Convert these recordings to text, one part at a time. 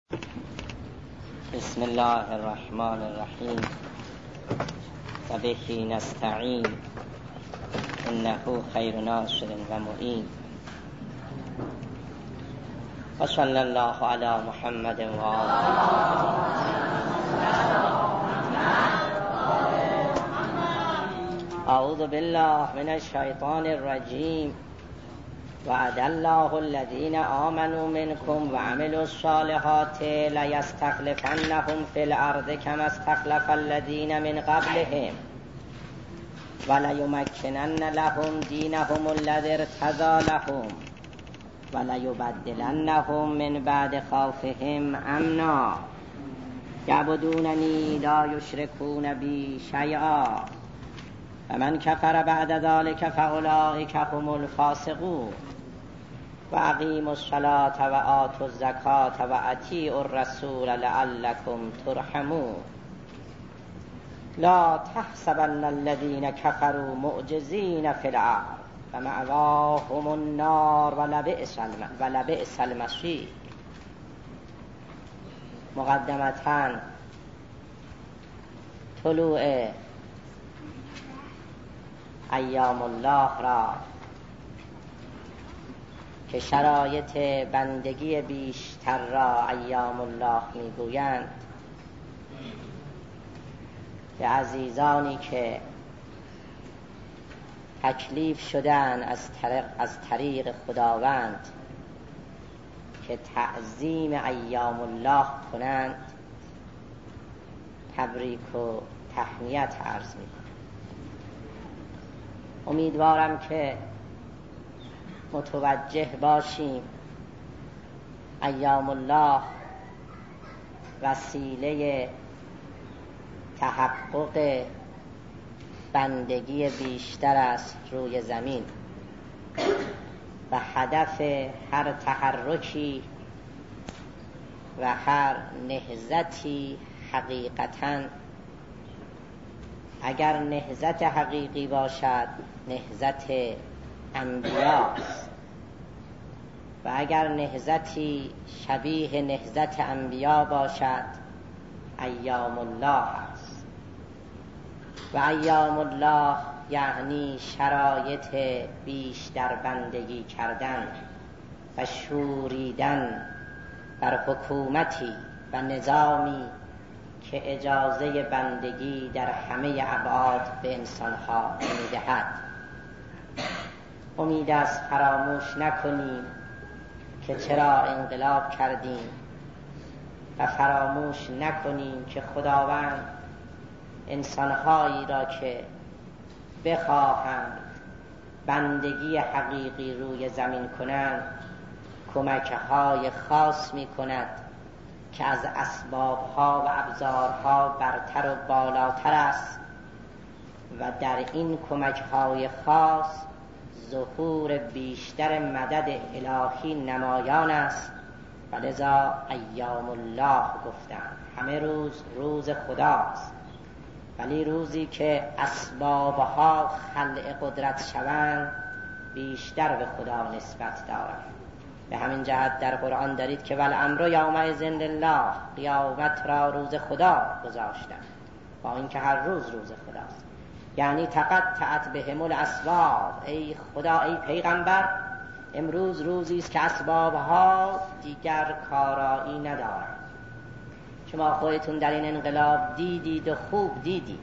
بسم الله الرحمن الرحیم و به نستعین انه خیر ناصر و معین و صلی الله علی محمد و اعوذ بالله من الشیطان الرجیم وعد الله الذين آمنوا منكم وعملوا الصالحات ليستخلفنهم في الأرض كما استخلف الذين من قبلهم وليمكنن لهم دينهم الذي ارتضى لهم وليبدلنهم من بعد خوفهم أمنا يعبدونني لا يشركون بي شيئا فمن كفر بعد ذلك فأولئك هم الفاسقون وأقیموا الصلاة وآتوا الزکاة وأطیعوا الرسول لعلكم ترحمون لا تحسبن الذين كفروا معجزين في الأرض ومأواهم النار ولبئس المصير. مقدمتاً طلوع ایام الله را که شرایط بندگی بیشتر را ایام الله میگویند، که عزیزانی که تکلیف شدن از طریق خداوند که تعظیم ایام الله کنند تبریک و تهنیت عرض می‌کنم. امیدوارم که متوجه باشیم ایام الله وسیله تحقق بندگی بیشتر است روی زمین و هدف هر تحرکی و هر نهضتی حقیقتاً اگر نهضت حقیقی باشد نهضت انبیاست و اگر نهضتی شبیه نهضت انبیا باشد ایام الله است. و ایام الله یعنی شرایط بیشتر بندگی کردن و شوریدن بر حکومتی و نظامی که اجازه بندگی در همه ابعاد به انسانها می‌دهد. امید است فراموش نکنیم که چرا انقلاب کردیم و فراموش نکنیم که خداوند انسانهایی را که بخواهند بندگی حقیقی روی زمین کنند کمک‌های خاص می‌کند که از اسباب‌ها و ابزارها برتر و بالاتر است و در این کمک‌های خاص ظهور بیشتر مدد الهی نمایان است و لذا ایام الله گفتند. همه روز خداست، ولی روزی که اسبابها خلق قدرت شوند بیشتر به خدا نسبت دارند. به همین جهت در قرآن دارید که والامر یومئذ لله، قیامت را روز خدا گذاشتند، با اینکه هر روز خداست. یعنی تقطعت بهم الاسباب، ای خدا ای پیغمبر امروز روزی است که اسبابها دیگر کارایی ندارند. شما خودتون در این انقلاب دیدید و خوب دیدید،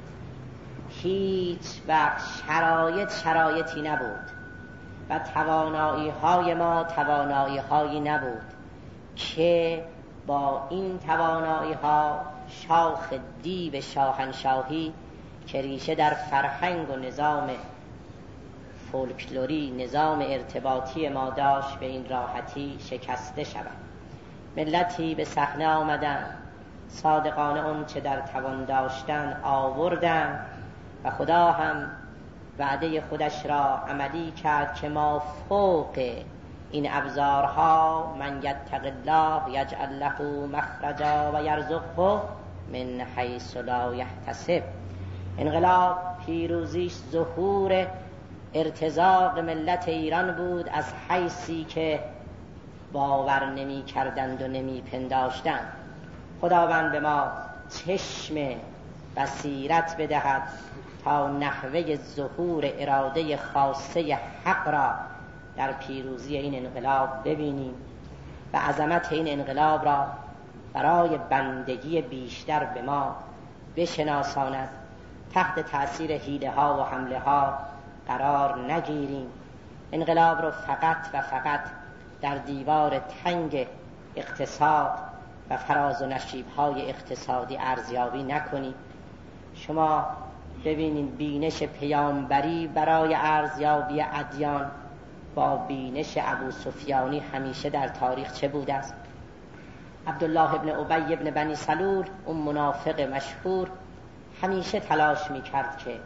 هیچ وقت شرایطی نبود و توانایی های ما توانایی هایی نبود که با این توانایی ها شاخ دیو شاهنشاهی که ریشه در فرهنگ و نظام فولکلوری نظام ارتباطی ما داشت به این راحتی شکسته شود. ملتی به صحنه آمدن، صادقانه اون چه در توان داشتن آوردن و خدا هم وعده خودش را عملی کرد که ما فوق این ابزارها من یتق الله یجعل له مخرجا و یرزقه من حیث لا یحتسب. انقلاب پیروزیش ظهور ارتزاق ملت ایران بود از حیثی که باور نمی کردند و نمی پنداشتند. خداوند به ما چشم بصیرت بدهد تا نحوه ظهور اراده خاصه حق را در پیروزی این انقلاب ببینیم و عظمت این انقلاب را برای بندگی بیشتر به ما بشناساند. تحت تأثیر حیله ها و حمله ها قرار نگیریم. انقلاب رو فقط و فقط در دیوار تنگ اقتصاد و فراز و نشیب های اقتصادی ارزیابی نکنیم. شما ببینید بینش پیامبری برای ارزیابی ادیان با بینش ابو سفیانی همیشه در تاریخ چه بوده است؟ عبدالله ابن ابی ابن بنی سلول، اون منافق مشهور، همیشه تلاش میکرد که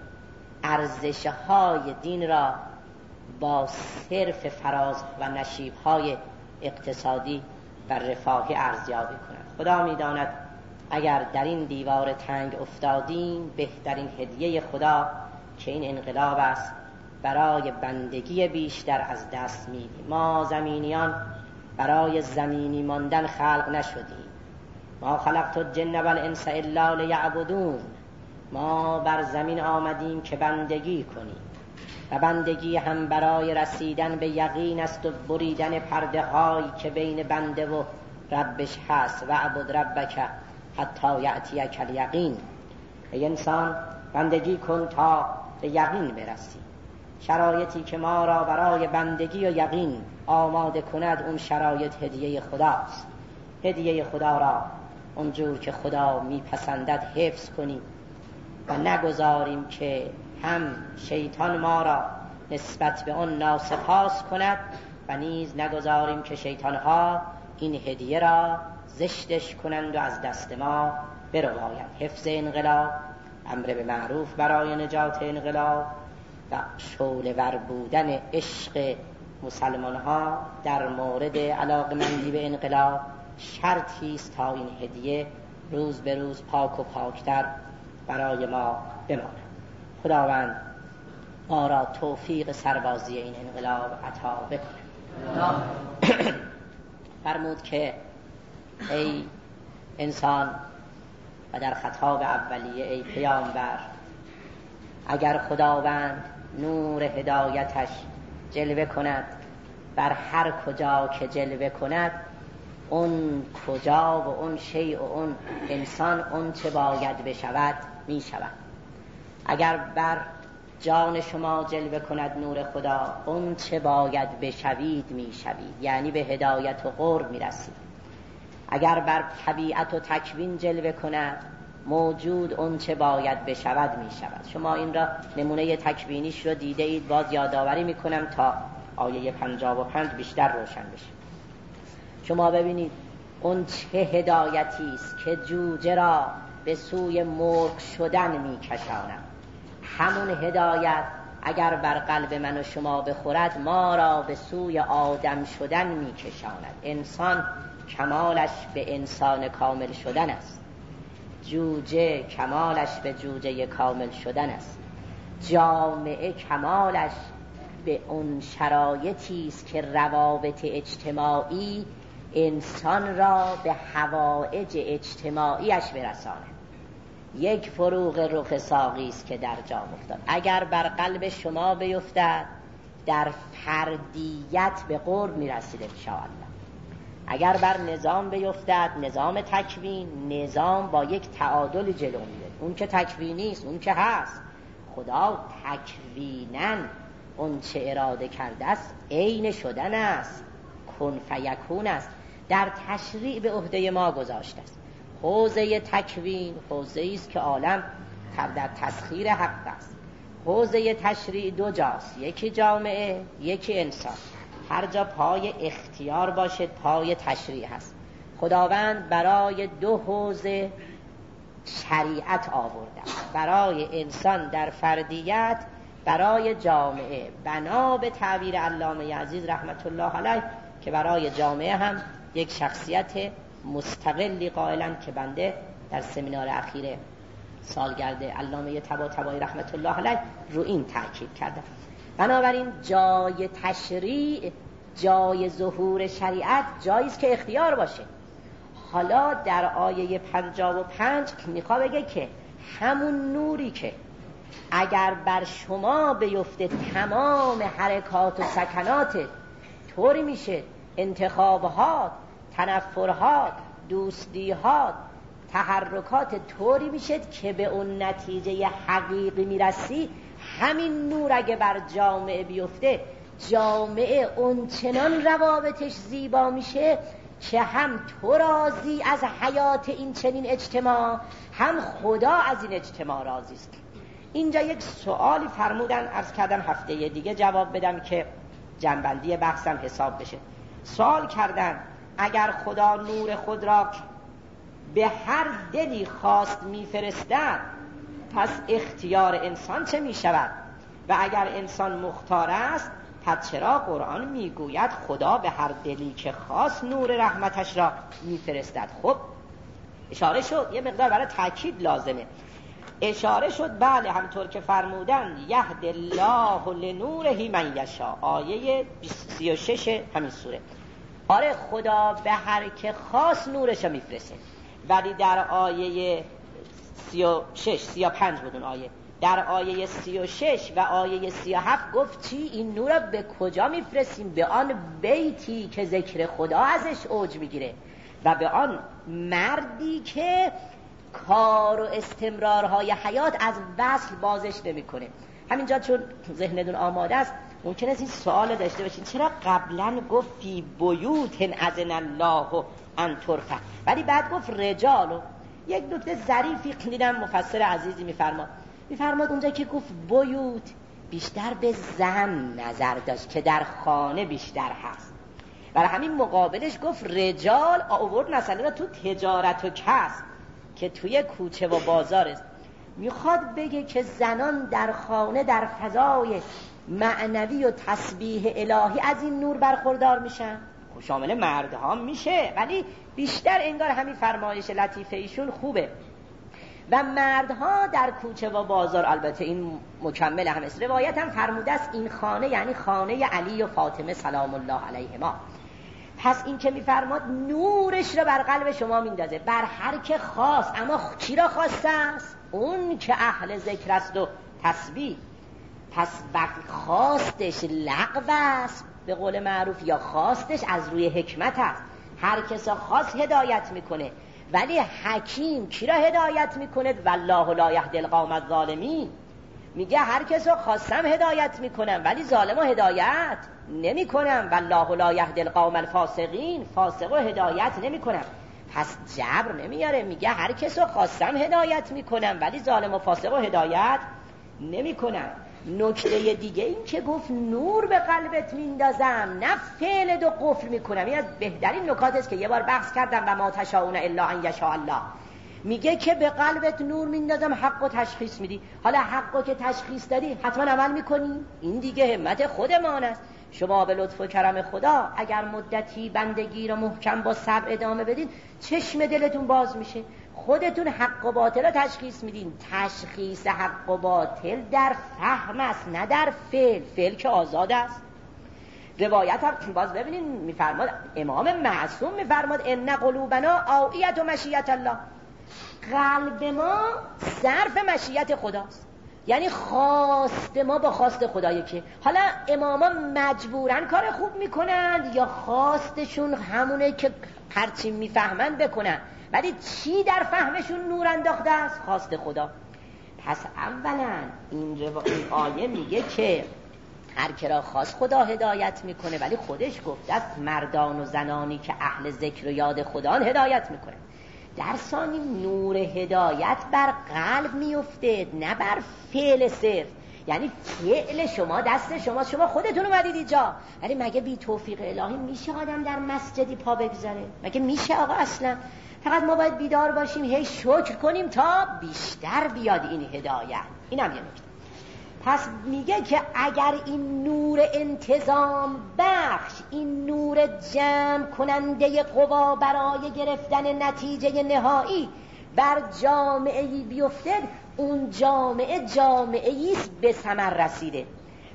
ارزش‌های دین را با صرف فراز و نشیب‌های اقتصادی و رفاهی ارزیابی کند. خدا می‌داند اگر در این دیوار تنگ افتادیم، بهترین هدیه خدا که این انقلاب است برای بندگی بیشتر از دست میدیم. ما زمینیان برای زمینی ماندن خلق نشدیم. ما خلقت الجن والانس الا لیعبدون. ما بر زمین آمدیم که بندگی کنیم و بندگی هم برای رسیدن به یقین است و بریدن پرده هایی که بین بنده و ربش هست. و عبد ربک حتی یأتیک الیقین. ای انسان بندگی کن تا به یقین برسی. شرایطی که ما را برای بندگی و یقین آماده کند، اون شرایط هدیه خداست. هدیه خدا را اونجور که خدا میپسندد حفظ کنیم و نگذاریم که هم شیطان ما را نسبت به آن ناسپاس کند و نیز نگذاریم که شیطانها این هدیه را زشتش کنند و از دست ما بربایند. حفظ انقلاب، امر به معروف برای نجات انقلاب و شعله ور بودن عشق مسلمان ها در مورد علاقمندی به انقلاب شرطی است تا این هدیه روز به روز پاک و پاکتر برای ما بماند. خداوند ما را توفیق سربازی این انقلاب عطا بکنه. فرمود که ای انسان، و در خطاب اولیه ای پیامبر، اگر خداوند نور هدایتش جلوه کند بر هر کجا که جلوه کند، اون کجا و اون شیء و اون انسان اون چه باید بشود می شود. اگر بر جان شما جلوه کند نور خدا، اون چه باید بشوید می شوید، یعنی به هدایت و قرب می رسید. اگر بر طبیعت و تکوین جلوه کند موجود اون چه باید بشود می شود. شما این را نمونه تکوینیش رو دیده اید، باز یادآوری می کنم تا آیه 55 بیشتر روشن بشه. شما ببینید اون چه هدایتی است که جوجه را به سوی مرغ شدن می کشاند. همون هدایت اگر بر قلب من و شما بخورد ما را به سوی آدم شدن می کشاند. انسان کمالش به انسان کامل شدن است، جوجه کمالش به جوجه کامل شدن است، جامعه کمالش به اون شرایطی است که روابط اجتماعی انسان را به حوائج اجتماعیش برساند. یک فروغ رخ ساقی است که در جام افتاد. اگر بر قلب شما بیفتد در فردیت به قرب میرسید انشاءالله. اگر بر نظام بیفتد، نظام تکوین، نظام با یک تعادل جلو میره. اون که تکوینی است، اون که هست، خدا تکویناً اون چه اراده کرده است عین شدن است، کن فیکون است، در تشریع به عهده ما گذاشته است. حوزه تکوین حوزه‌ای است که عالم در تسخیر حق است. حوزه تشریع دو جاست، یکی جامعه، یکی انسان. هر جا پای اختیار باشد پای تشریع هست. خداوند برای دو حوزه شریعت آورده، برای انسان در فردیت، برای جامعه. بنا به تعبیر علامه عزیز رحمت الله علیه که برای جامعه هم یک شخصیت مستقلی قائلن که بنده در سمینار اخیر سالگرد علامه طباطبایی رحمت الله علیه رو این تاکید کردم. بنابراین جای تشریع جای ظهور شریعت جایی است که اختیار باشه. حالا در آیه 55 میخواد بگه که همون نوری که اگر بر شما بیفته تمام حرکات و سکنات طوری میشه، انتخابات، تنفرات، دوستیات، تحرکات طوری میشه که به اون نتیجه حقیقی میرسی. همین نور اگه بر جامعه بیفته، جامعه اون چنان روابطش زیبا میشه که هم تو راضی از حیات این چنین اجتماع، هم خدا از این اجتماع راضی است. اینجا یک سوالی فرمودن، عرض کردم هفته دیگه جواب بدم که جنبندی بحثم حساب بشه. سوال کردن اگر خدا نور خود را به هر دلی خواست میفرستد، پس اختیار انسان چه میشود؟ و اگر انسان مختار است، پس چرا قرآن میگوید خدا به هر دلی که خواست نور رحمتش را میفرستد؟ خب اشاره شد، یه مقدار برای تاکید لازمه. اشاره شد بله، همطور که فرمودن یهد الله لنوره من یشاء، آیه 36 همین سوره. آره خدا به هر که خواست نورش را میفرسته، ولی در آیه 35 بود اون آیه، در آیه 36 و آیه 37 گفت چی؟ این نور را به کجا میفرستیم؟ به آن بیتی که ذکر خدا ازش اوج میگیره و به آن مردی که کار و استمرارهای حیات از وصل بازش نمیکنه. همینجا چون ذهنتون آماده است ممکنه این سوال داشته باشین چرا قبلا گفت فی بیوت اذن الله ان ترفع ولی بعد گفت رجال؟ یک نکته ظریفی دیدم مفسر عزیزی میفرماد اونجا که گفت بیوت بیشتر به زن نظر داشت که در خانه بیشتر هست، برای همین مقابلش گفت رجال، آورد مثلا تو تجارت و کسب که توی کوچه و بازار است. میخواد بگه که زنان در خانه در فضای معنوی و تسبیح الهی از این نور برخوردار میشن، شامل مردها میشه ولی بیشتر انگار همین فرمایش لطیفه ایشون خوبه. و مردها در کوچه و بازار، البته این مکمل هم است، روایت هم فرموده است این خانه یعنی خانه علی و فاطمه سلام الله علیهما. پس این که میفرماد نورش رو بر قلب شما میندازه بر هر که خواست. اما کی را خواسته است؟ اون که اهل ذکر است و تسبیح. پس وقت خواستش لغو است به قول معروف، یا خواستش از روی حکمت است. هر کسا خواست هدایت میکنه، ولی حکیم کی را هدایت میکنه؟ والله لا یهدی القوم الظالمین. میگه هر کسا خواستم هدایت میکنم ولی ظالمو هدایت نمیکنم. والله لا یهدی القوم الفاسقین، فاسقو هدایت نمیکنم. پس جبر نمیاره، میگه هر کسو خواستم هدایت میکنم ولی ظالم و فاسقو هدایت نمیکنم. نکته دیگه این که گفت نور به قلبت میندازم، نه فعل دو قفل میکنم. این از بهترین نکات است که یه بار بحث کردم و ما تشاءون الا ان یشاء الله. میگه که به قلبت نور میندازم، حقو تشخیص میدی. حالا حقو که تشخیص دادی حتما عمل میکنی؟ این دیگه همت خودمان است. شما به لطف و کرم خدا اگر مدتی بندگی رو محکم با صبر ادامه بدین، چشم دلتون باز میشه، خودتون حق و باطل رو تشخیص میدین. تشخیص حق و باطل در فهم است نه در فعل. فعل که آزاد است. روایت هم باز ببینین میفرماد امام معصوم میفرماد ان قلوبنا آویت و مشیت الله، قلب ما ظرف مشیت خداست. یعنی خواست ما با خواست خدایی که حالا اماما مجبورن کار خوب میکنن یا خواستشون همونه که هرچی میفهمن بکنن، ولی چی در فهمشون نور انداخته است؟ خواست خدا. پس اولا این آیه میگه که هر کی را خواست خدا هدایت میکنه، ولی خودش گفته است مردان و زنانی که اهل ذکر و یاد خدا هدایت میکنه. در ثانی نور هدایت بر قلب میفته نه بر فعل صرف. یعنی فعل شما دست شما خودتون اومدید اینجا، ولی مگه بی توفیق الهی میشه آدم در مسجدی پا بگذاره؟ مگه میشه آقا؟ اصلا فقط ما باید بیدار باشیم، هی شکر کنیم تا بیشتر بیاد این هدایت. اینم یه نکته. پس میگه که اگر این نور انتظام بخش، این نور جمع کننده قوا برای گرفتن نتیجه نهایی بر جامعه‌ای بیفتد، اون جامعه جامعه‌ای است به ثمر رسیده.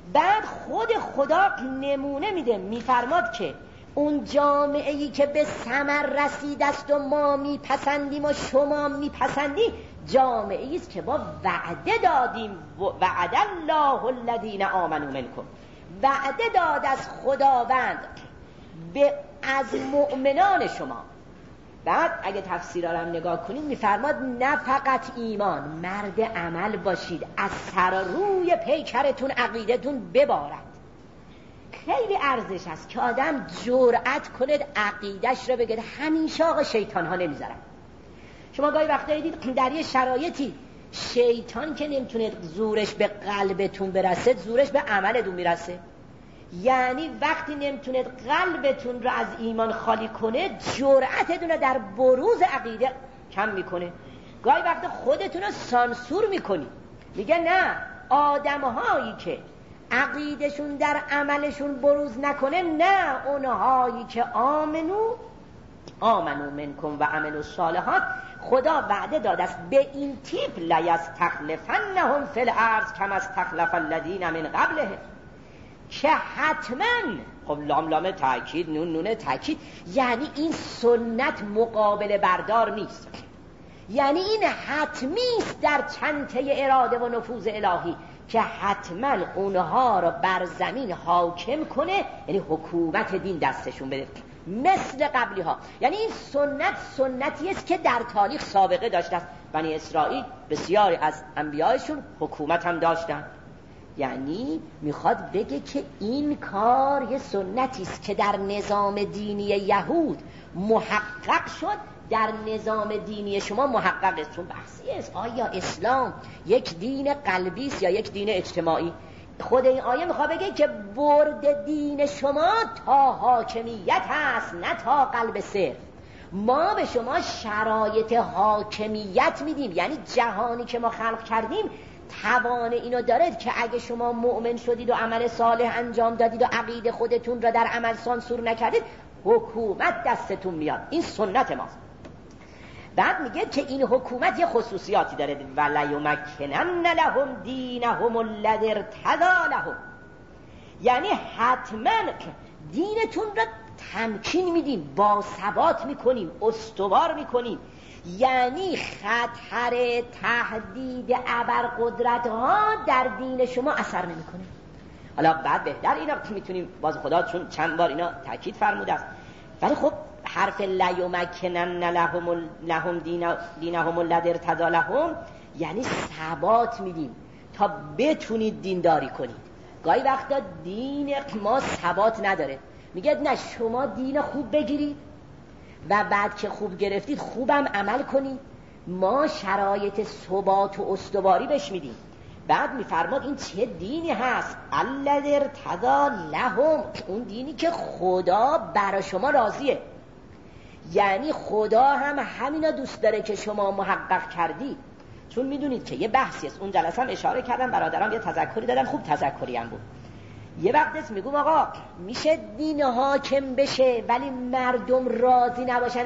بعد خود خدا نمونه میده، میفرماد که اون جامعه‌ای که به ثمر رسیده است و ما میپسندیم و شما میپسندی، جامعه‌ای است که با وعده دادیم، وعد الله الذین آمنوا منکم، وعده داد از خداوند از مؤمنان شما. بعد اگه تفسیرها رو هم نگاه کنید میفرماد نه فقط ایمان، مرد عمل باشید، از سر روی پیکرتون عقیدتون ببارد. خیلی ارزش هست که آدم جرأت کنه عقیدش رو بگه. همیشه آقا شیطان ها نمیذارن. شما گاهی وقتا دیدید در یه شرایطی شیطان که نمیتونه زورش به قلبتون برسه، زورش به عملتون میرسه. یعنی وقتی نمیتونه قلبتون رو از ایمان خالی کنه، جرأتتون رو در بروز عقیده کم میکنه. گاهی وقتا خودتون رو سانسور میکنی، میگه نه، آدمهایی که عقیدشون در عملشون بروز نکنه، نه اونهایی که آمنو منکم و عملوا الصالحات، خدا وعده داده است به این تیپ لیستخلفنهم فی الارض کما استخلف الذین من قبلهم، که حتما، خب لام تاکید، نون تاکید، یعنی این سنت مقابل بردار نیست، یعنی این حتمی است در چنته اراده و نفوذ الهی که حتما اونها رو بر زمین حاکم کنه، یعنی حکومت دین دستشون بده مثل قبلی ها. یعنی این سنتی است که در تاریخ سابقه داشته است. بنی اسرائیل بسیاری از انبیایشون حکومت هم داشتن. یعنی میخواد بگه که این کار یه سنتی است که در نظام دینی یهود محقق شد، در نظام دینی شما محقق است. چون بحثی است آیا اسلام یک دین قلبی است یا یک دین اجتماعی. خود این آیه میخواد بگه که برد دین شما تا حاکمیت هست، نه تا قلب صرف. ما به شما شرایط حاکمیت میدیم، یعنی جهانی که ما خلق کردیم توان اینو دارد که اگه شما مؤمن شدید و عمل صالح انجام دادید و عقیده خودتون را در عمل سانسور نکردید، حکومت دستتون میاد. این سنت ماست. بعد میگه که این حکومت یه خصوصیاتی داره، ولیمکنن لهم دینهم الذی ارتضی لهم، یعنی حتما دینتون را تمکین میدیم، باثبات میکنیم، استوار میکنیم. یعنی خطر تهدید ابرقدرت ها در دین شما اثر نمیکنه. حالا بعد بهتر اینا میتونیم باز خدا چون چند بار اینا تاکید فرموده است، ولی خب حرف لیمکنن لهم دینهم الذی ارتضی لهم یعنی ثبات میدیم تا بتونید دینداری کنید. گاهی وقتا دین ما ثبات نداره، میگه نه شما دین خوب بگیرید و بعد که خوب گرفتید خوبم عمل کنید، ما شرایط ثبات و استواری بهش میدیم. بعد میفرماد این چه دینی هست؟ الذی ارتضی لهم، اون دینی که خدا برای شما راضیه. یعنی خدا هم همینا دوست داره که شما محقق کردید. چون میدونید که یه بحثی است، اون جلسه هم اشاره کردم، برادران یه تذکری دادن، خوب تذکری هم بود. یه وقت است میگم آقا میشه دین حاکم بشه ولی مردم راضی نباشن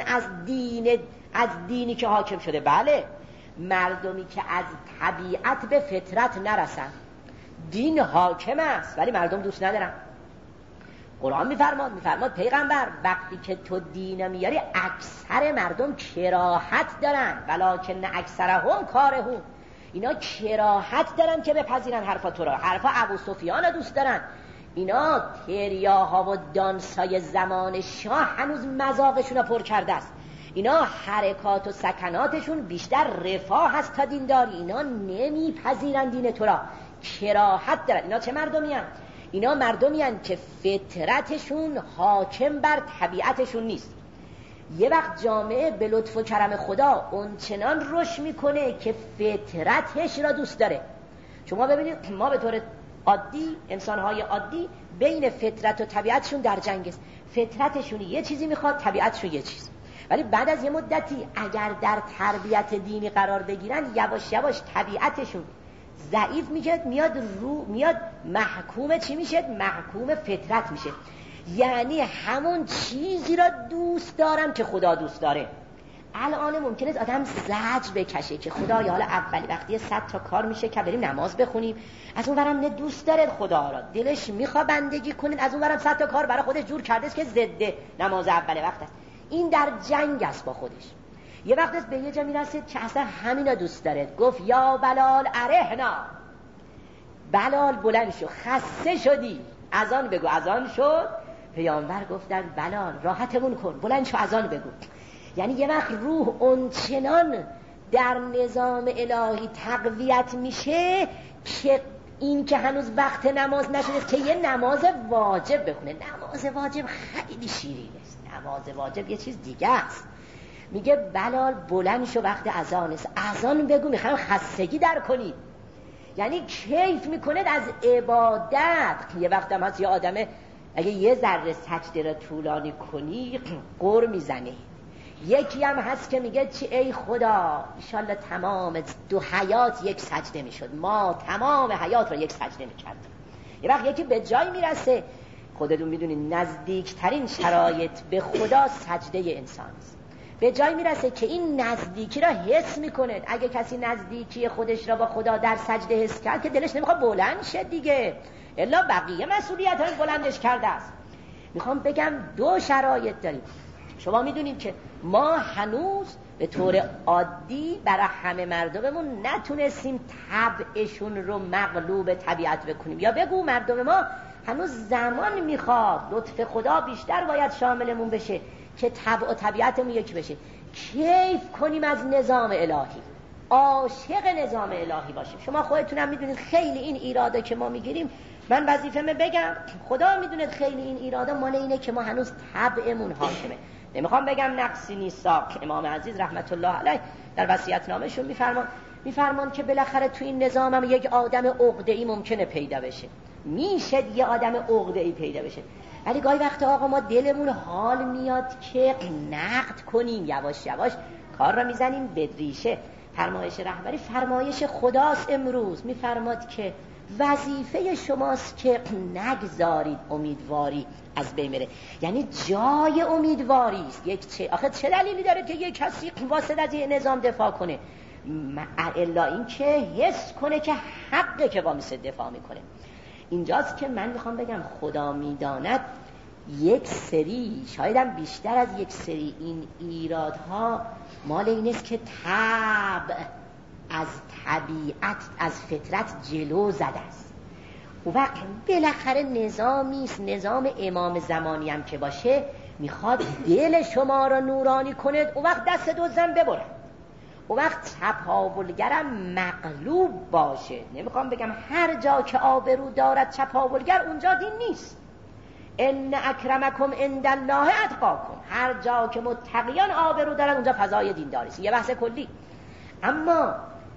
از دینی که حاکم شده. بله، مردمی که از طبیعت به فطرت نرسن، دین حاکم است ولی مردم دوست ندارن. قرآن میفرماد پیغمبر وقتی که تو دین میاری اکثر مردم کراهت دارن، ولکن اکثرهم کارهون، اینا کراهت دارن که بپذیرن حرفا تو را. حرفا ابو سفیان دوست دارن. اینا تریاها و دانسای زمان شاه هنوز مذاقشون رو پر کرده است. اینا حرکات و سکناتشون بیشتر رفاه هست تا دینداری. اینا نمیپذیرن دین تو را، کراهت دارن. اینا چه مردمی هن؟ اینا مردمی هن که فطرتشون حاکم بر طبیعتشون نیست. یه وقت جامعه به لطف و کرم خدا اون چنان رشد میکنه که فطرتش را دوست داره. شما ببینید ما به طور عادی، انسانهای عادی بین فطرت و طبیعتشون در جنگ است. فطرتشون یه چیزی میخواد، طبیعتشون یه چیز. ولی بعد از یه مدتی اگر در تربیت دینی قرار بگیرن، یواش یواش طبیعتشون ضعیف میشه، میاد محکوم چی میشه؟ محکوم فطرت میشه. یعنی همون چیزی را دوست دارم که خدا دوست داره. الان ممکنه آدم زجر بکشه که خدا یا حالا اولی وقتی 100 تا کار میشه که بریم نماز بخونیم، از اون ورم نه دوست داره خدا را، دلش میخواد بندگی کنه، از اون ورم 100 تا کار برای خودش جور کرده است که ضد نماز اول وقت است. این در جنگ است با خودش. یه وقت است به یه جا میرسه که اصلا همینا دوست داره. گفت یا بلال ارحنا، بلال بلند شو، خسته شدی، اذان بگو. اذان شد، پیامبر گفتن بلال راحتمون کن، بلند شو اذان بگو. یعنی یه وقت روح اونچنان در نظام الهی تقویت میشه که این که هنوز وقت نماز نشده که یه نماز واجب بخونه. نماز واجب خیلی شیرین است، نماز واجب یه چیز دیگه است. میگه بلال بلند شو، وقت اذان است، اذان بگو، میخوام خستگی در کنید. یعنی کیف میکنه از عبادت. یه وقت هم هست یه آدمه اگه یه ذره سجده را طولانی کنی قر میزنه. یکی هم هست که میگه چی ای خدا انشالله تمام 2 حیات یک سجده میشد، ما تمام حیات را یک سجده میکردیم. یه وقت یکی به جای میرسه، خودتون میدونید نزدیکترین شرایط به خدا سجده انسان است. به جای میرسه که این نزدیکی را حس میکنه. اگه کسی نزدیکی خودش را با خدا در سجده حس کرد که دلش نمیخواد بلند شه دیگه، الا بقیه مسئولیت های بلندش کرده است. میخوام بگم 2 شرایط داریم. شما میدونید که ما هنوز به طور عادی برای همه مردممون نتونستیم طبعشون رو مغلوب طبیعت بکنیم، یا بگو مردم ما هنوز زمان میخواد، لطف خدا بیشتر باید شاملمون بشه که طبع و طبیعتمون یک بشه، کیف کنیم از نظام الهی، عاشق نظام الهی باشیم. شما خودتونم میدونید خیلی این ایرادا که ما میگیریم، من وظیفه‌مه بگم، خدا میدونه خیلی این ایرادا مال اینه که ما هنوز طبعمون حاکمه. نمیخوام بگم نقصی نیست. امام عزیز رحمت الله علیه در وصیت‌نامه‌شون میفرمان که بالاخره تو این نظام هم یک آدم عقده‌ای ممکنه پیدا بشه، میشه یه آدم عقده‌ای پیدا بشه، ولی گاهی وقت آقا ما دلمون حال میاد که نقد کنیم، یواش یواش کار را میزنیم به ریشه. فرمایش رهبری فرمایش خداست. امروز میفرماد که وظیفه شماست که نگذارید امیدواری از بین بره. یعنی جای امیدواری است. آخه چه دلیلی داره که یک کسی واسه از این نظام دفاع کنه؟ الا این که حس کنه که حقه که وامیسه دفاع میکنه. اینجاست که من میخوام بگم خدا میداند یک سری، شایدم بیشتر از یک سری، این ایرادها مال این است که طبع از طبیعت، از فطرت جلو زده است. و وقت بالاخره نظامی است، نظام امام زمانی هم که باشه میخواد دل شما را نورانی کند، و وقت دست دزدم ببره، و وقت چپاولگرم مغلوب باشه. نمیخوام بگم هر جا که آبرو دارد چپاولگر اونجا دین نیست. ان اکرمکم عند الله اتقاکم، هر جا که متقیان آبرو دارد اونجا فضای دینداری است. یه بحث کلی. اما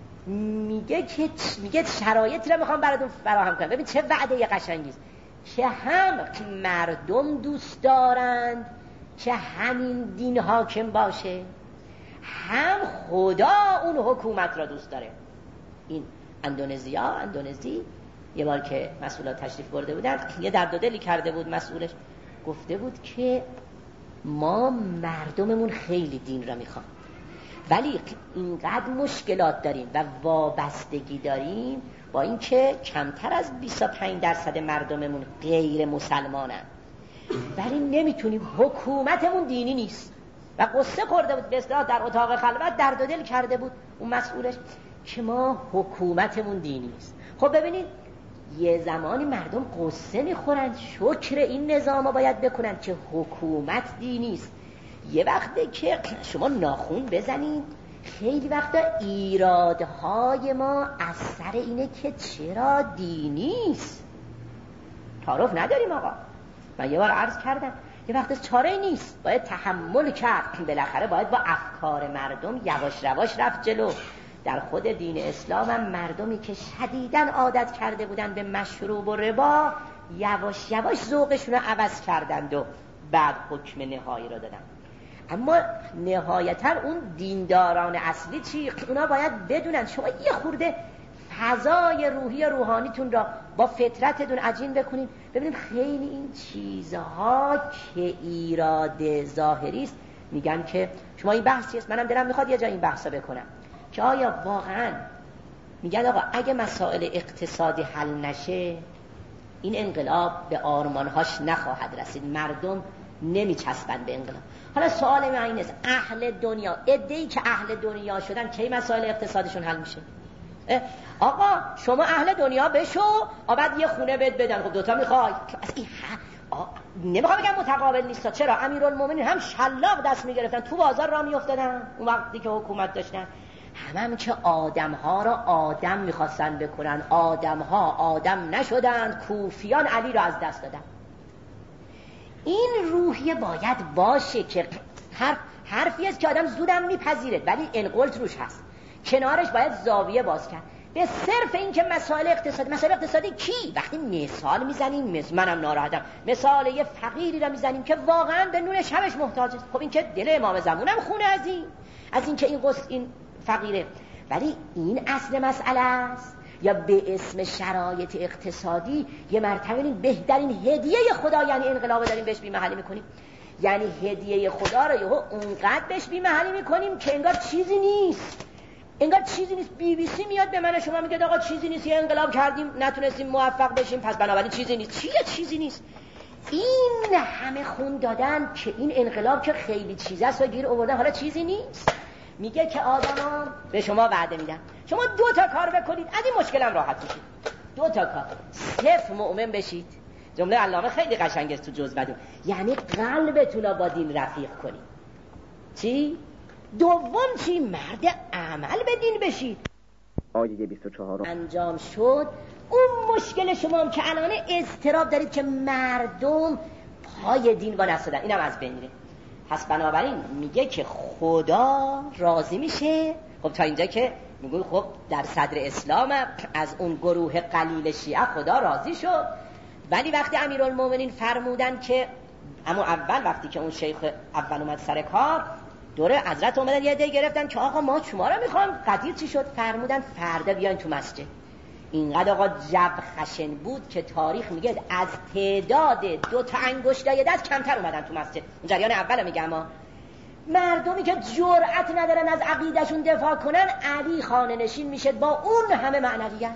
میگه شرایطی رو میخوام براتون فراهم کنم. ببین چه وعده قشنگی است که هم مردم دوست دارند که همین دین حاکم باشه، هم خدا اون حکومت را دوست داره. این اندونزی یه بار که مسئولات تشریف برده بودن، یه درد و دلی کرده بود مسئولش، گفته بود که ما مردممون خیلی دین را میخوان، ولی اینقدر مشکلات داریم و وابستگی داریم با اینکه کمتر از 25% مردممون غیر مسلمانن، ولی نمیتونیم، حکومتمون دینی نیست. و قصه خورده بود، به اصطلاح در اتاق خلوت درد و دل کرده بود اون مسئولش که ما حکومتمون دینی نیست. خب ببینید یه زمانی مردم قصه میخورند، شکر این نظام باید بکنند که حکومت دینی است. یه وقته که شما ناخون بزنید، خیلی وقتا ایرادهای ما از سر اینه که چرا دینی است. تعارف نداریم آقا. من یه بار عرض کردم یه وقت چاره نیست، باید تحمل کرد. بالاخره باید با افکار مردم یواش یواش رفت جلو. در خود دین اسلام هم مردمی که شدیداً عادت کرده بودن به مشروب و ربا، یواش یواش ذوقشون رو عوض کردند و بعد حکم نهایی رو دادن. اما نهایتاً اون دینداران اصلی چی؟ اونا باید بدونن. شما یه خورده فضای روحی روحانیتون را با فطرتتون عجین بکنین، ببینید خیلی این چیزها که ایراد ظاهری است میگن که شما این بحثی است، منم دلم میخواد یه جا این بحثا بکنم که آیا واقعا میگن آقا اگه مسائل اقتصادی حل نشه این انقلاب به آرمانهاش نخواهد رسید، مردم نمیچسبن به انقلاب. حالا سوال من این است، اهل دنیا، عده‌ای که اهل دنیا شدن کی مسائل اقتصادیشون حل میشه؟ آقا شما اهل دنیا بشو، بعد یه خونه بهت بدن، خب دوتا میخوای؟ از این نمیخوام بگم متقابل نیست. چرا؟ امیرالمومنین هم شلاق دست میگرفتن، تو بازار راه میافتادن اون وقتی که حکومت داشتن، هم که آدم‌ها را آدم میخواستن بکنن، آدم‌ها آدم نشدن، کوفیان علی را از دست دادن. این روحیه باید باشه که حرفی است که آدم زودم میپذیره ولی انقلت روش هست، کنارش باید زاویه باز کرد. به صرف این که مسائل اقتصادی کی؟ وقتی مثال میزنیم، منم ناراحتم، مثال یه فقیری را میزنیم که واقعا به نون شبش محتاجه، خب این که دل امام زمانم خونه از این که این فقیره، ولی این اصل مسئله است. یا به اسم شرایط اقتصادی یه مرتبه این بهترین هدیه خدا یعنی انقلاب داریم بهش بی‌محلی میکنیم، یعنی هدیه خدا رو یهو اونقدر بهش بی‌محلی میکنیم که انگار چیزی نیست. بی بی سی میاد به من شما میگه آقا چیزی نیست، یه انقلاب کردیم نتونستیم موفق بشیم پس بنابراین چیزی نیست. چیزی نیست؟ این همه خون دادن که این انقلاب که خیلی چیز است و گیر آوردن حالا چیزی نیست. میگه که آدما به شما وعده میدم شما 2 تا کار بکنید از این مشکلم راحت میشید. 2 تا کار: صفر مؤمن بشید، جمله علامه خیلی قشنگه تو جز بدون، یعنی قلبتون رو با دین رفیق کنید. چی؟ دوم چی؟ مرد عمل به دین بشید. آیه 24 انجام شد. اون مشکل شما هم که الان اضطراب دارید که مردم پای دین وا نستادن، اینم از بین میره. پس بنابراین میگه که خدا راضی میشه. خب تا اینجا که میگه خب در صدر اسلام از اون گروه قلیل شیعه خدا راضی شد، ولی وقتی امیرالمومنین فرمودن که اما اول وقتی که اون شیخ اول اومد سر کار، دوره حضرت اومدن یه عده گرفتن که آقا ما شما رو میخوام، قدیر چی شد؟ فرمودن فردا بیاین تو مسجد. اینقدر آقا جو خشن بود که تاریخ میگه از تعداد 2 تا انگشتای دست کمتر اومدن تو مسجد. اون جریان اول میگم ما مردمی که جرأت ندارن از عقیدهشون دفاع کنن، علی خانه نشین میشه با اون همه معنویت.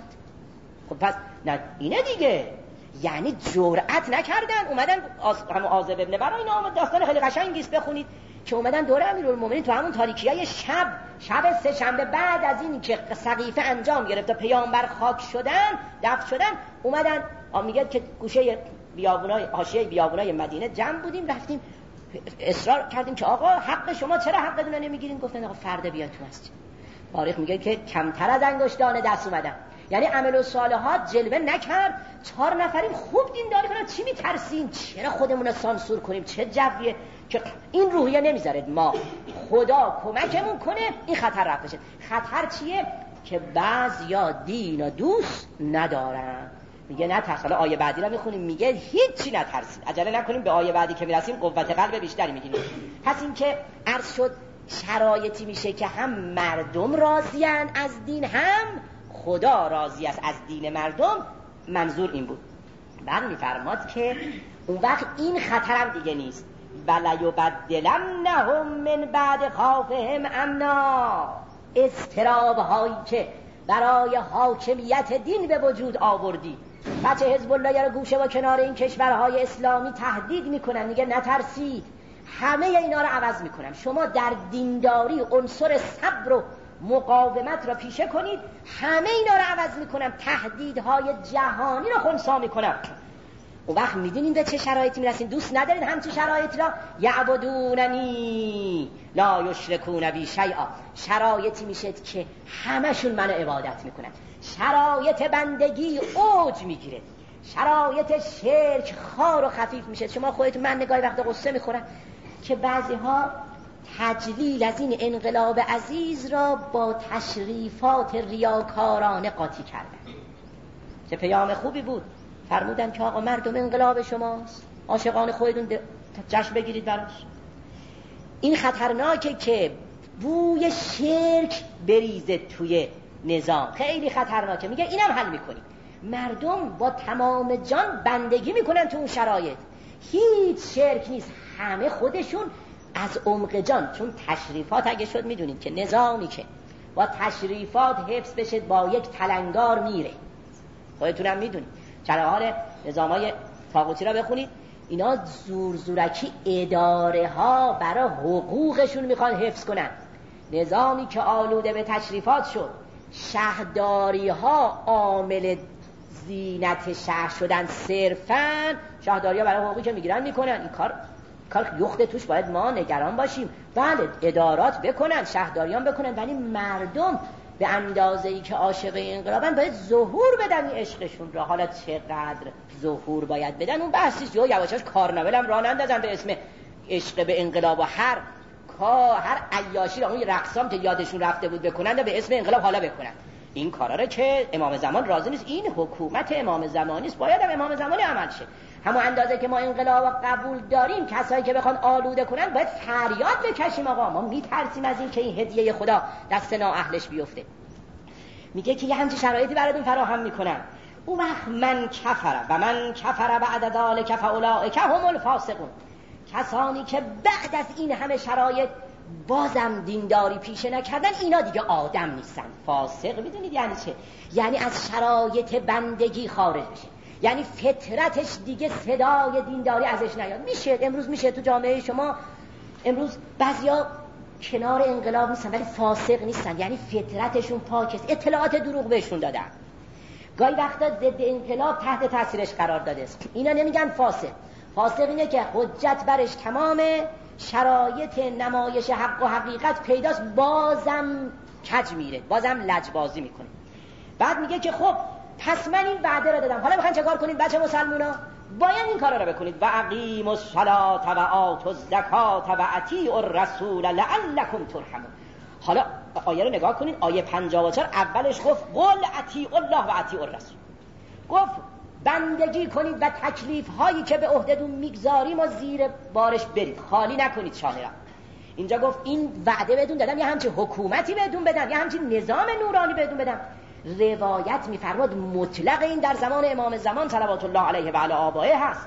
خب پس نه اینه دیگه، یعنی جرأت نکردن، اومدن همون عازب ابن برا اینا اومد، داستان خیلی قشنگی است بخونید که اومدن دوره امیرالمومنین تو همون تاریکیای شب 3 شنبه بعد از این که سقیفه انجام گرفت و پیامبر خاک شدن، دفن شدن، اومدن میگه که گوشه بیابونای حاشیه بیابونای مدینه جمع بودیم، رفتیم اصرار کردیم که آقا حق شما، چرا حقتون رو نمیگیرین؟ گفتن آقا فردا بیاید تو مسجد. تاریخ میگه که کمتر از انگشتان دست اومدن، یعنی عمل و صالحات جلوه نکرد. 4 نفریم خوب دینداری کنن، چی میترسیم؟ چرا خودمون رو سانسور کنیم؟ چه جویه که این روحیه نمیذاره ما خدا کمکمون کنه این خطر رفت بشه. خطر چیه؟ که بعضیا دین و دوست ندارن. میگه نه ترس. حالا آیه بعدی رو میخونیم، میگه هیچی نترسید، عجله نکنیم، به آیه بعدی که میرسیم قوت قلب بیشتری میگیریم. پس این که عرض شد شرایطی میشه که هم مردم راضیان از دین، هم خدا راضی است از دین مردم. منظور این بود. بعد میفرماد که اون وقت این خطرم دیگه نیست، وَلَيُبَدِّلَنَّهُمْ مِنْ بَعْدِ خَوْفِهِمْ أَمْنًا. اضطراب‌هایی که برای حاکمیت دین به وجود آوردی، بچه حزب الله رو گوشه و کنار این کشورهای اسلامی تهدید میکنن، میگه نترسید، همه اینا رو عوض میکنم. شما در دینداری عنصر صبر و مقاومت را پیشه کنید، همه اینا رو عوض میکنم، تهدیدهای جهانی رو خنثی میکنم. اون وقت میدونین به چه شرایطی میرسین؟ دوست ندارین همچین شرایطی را؟ یعبدوننی لا یشرکون بی شیئا. شرایطی میشه که همشون منو عبادت میکنن، شرایط بندگی اوج میگیره، شرایط شرک خار و خفیف میشه. شما خودتون، من نگاهی وقت قصه میخورم که بعضی ها تجلیل از این انقلاب عزیز را با تشریفات ریاکارانه قاطی کردن. چه پیام خوبی بود، فرمودن که آقا مردم انقلاب شماست، عاشقان خودتون جشن بگیرید براش. این خطرناکه که بوی شرک بریزه توی نظام، خیلی خطرناکه. میگه اینم حل میکنیم، مردم با تمام جان بندگی میکنن تو اون شرایط، هیچ شرک نیست، همه خودشون از عمق جان، چون تشریفات اگه شد میدونید که نظامی که با تشریفات حفظ بشه با یک تلنگار میره، خودتونم میدونید چرا حال نظامای طاغوتی را بخونید، اینا زورکی اداره ها برای حقوقشون میخوان حفظ کنن. نظامی که آلوده به تشریفات شد، شهرداری ها عامل زینت شهر شدن، صرفاً شهرداری ها برای حقوقی که میگیرن میکنن. این کار یخته توش باید ما نگران باشیم. بله ادارات بکنن، شهرداریان بکنن، ولی مردم به اندازه‌ای که عاشق انقلابن باید ظهور بدن این عشقشون را. حالا چقدر ظهور باید بدن اون بحثیست. یواشاش کارنامه هم راه نندازن به اسم عشق به انقلاب و هر عیاشی را اون رقصام که یادشون رفته بود بکنن و به اسم انقلاب حالا بکنن. این کارا رو که امام زمان راضی نیست. این حکومت امام زمانی است، باید هم امام زمانی عمل شه. همون اندازه که ما انقلاب قبول داریم، کسایی که بخوان آلوده کنن باید فریاد بکشیم آقا ما میترسیم از این که این هدیه خدا دست نااهلش بیفته. میگه که یه همچین شرایطی براتون فراهم میکنن. اون وقت من کفر بعد ذلک فاولئک هم الفاسقون. کسانی که بعد از این همه شرایط بازم دینداری پیشه نکردن، اینا دیگه آدم نیستن. فاسق میدونید یعنی چه؟ یعنی از شرایط بندگی خارج بشه، یعنی فطرتش دیگه صدای دینداری ازش نیاد. امروز میشه تو جامعه شما امروز بعضیا کنار انقلاب نیستن ولی فاسق نیستن، یعنی فطرتشون پاکه، اطلاعات دروغ بهشون دادن، گاهی وقتا ضد انقلاب تحت تاثیرش قرار داده است. اینا نمیگن فاسق. فاسق اینه که حجت برش تمامه، شرایط نمایش حق و حقیقت پیداست، بازم کج میره، بازم لجبازی میکنه. بعد میگه که خب پس من این وعده رو دادم، حالا میخواین چه کار کنید بچه مسلمونا؟ باید این کارا رو بکنید. و اقیموا الصلاة و آتوا الزکاة و اطیعوا الرسول لعلکم ترحمون. حالا آیه رو نگاه کنید، آیه 54 اولش گفت قل اطیعوا الله و اطیعوا الرسول، گفت بندگی کنید و تکلیف هایی که به عهدتون میگذاریم و زیر بارش برید، خالی نکنید شانه را. اینجا گفت این وعده بهتون دادم، یه همچین حکومتی بهتون بدم، یه همچین نظام نورانی بهتون بدم. روایت میفرماد مطلق این در زمان امام زمان صلوات الله علیه و علی آبائه هست.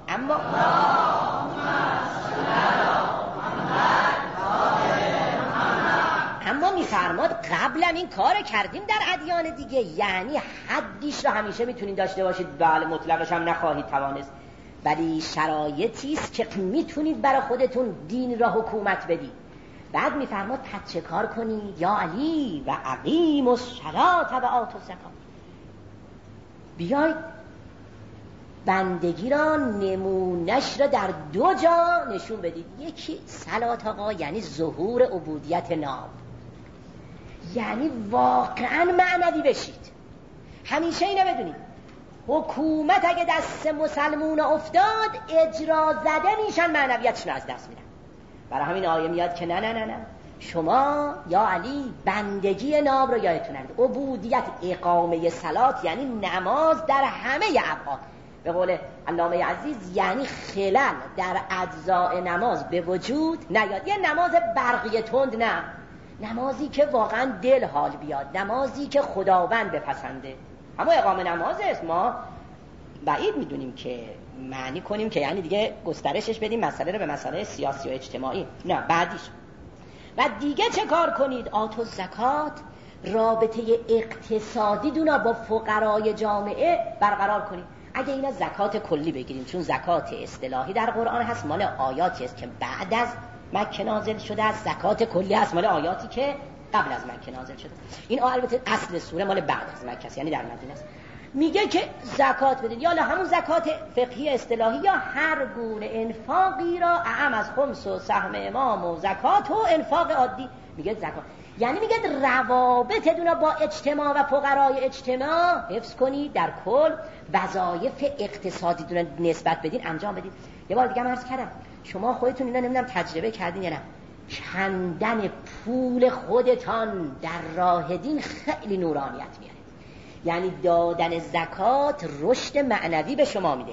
اما میفرماد قبلا این کار کردیم در ادیان دیگه، یعنی حدیش رو همیشه میتونید داشته باشید، بله مطلقش هم نخواهید توانست، ولی شرایطی است که میتونید برای خودتون دین را حکومت بدید. بعد میفرماد پس چه کار کنید؟ یا علی و اقیموا الصلاة و آتوا الزکاة. بیاید بندگی را نمونش را در دو جا نشون بدید. یکی صلات آقا، یعنی ظهور عبودیت ناب، یعنی واقعا معنوی بشید. همیشه اینو بدونید، حکومت اگه دست مسلمون افتاد اجرا زده میشن، معنویتشون از دست میدن. برای همین آیه میاد که نه نه نه نه، شما یا علی بندگی ناب رو یادتون نرید. عبودیت اقامه صلات یعنی نماز در همه ابعاد. به قول علامه عزیز یعنی خلل در اجزاء نماز به وجود نیاد. یه نماز برقی تند نه، نمازی که واقعا دل حال بیاد، نمازی که خداوند بپسنده. اما اقامه نماز است، ما بعید میدونیم که معنی کنیم که یعنی دیگه گسترشش بدیم مسئله رو به مسئله سیاسی و اجتماعی، نه بعدیش. و دیگه چه کار کنید؟ آتوا الزکات، رابطه اقتصادی دونا با فقرای جامعه برقرار کنید. اگه اینا زکات کلی بگیریم، چون زکات اصطلاحی در قرآن هست، مال آیاتی است که بعد از مکه نازل شده است، زکات کلی هست مال آیاتی که قبل از مکه نازل شده. این البته اصل سوره مال بعد از مکه است، یعنی در مدینه است. میگه که زکات بدید، یا همون زکات فقهی اصطلاحی یا هر گونه انفاقی را اعم از خمس و سهم امام و زکات و انفاق عادی. میگه زکات یعنی میگه روابط دونا با اجتماع و فقرای اجتماع حفظ کنید، در کل وظایف اقتصادی دونا نسبت بدین، انجام بدید. یه بار دیگه عرض کردم، شما خودتون اینا نمیدونم تجربه کردین یا نه، کندن پول خودتان در راه دین خیلی نورانیت میاره. یعنی دادن زکات رشد معنوی به شما میده،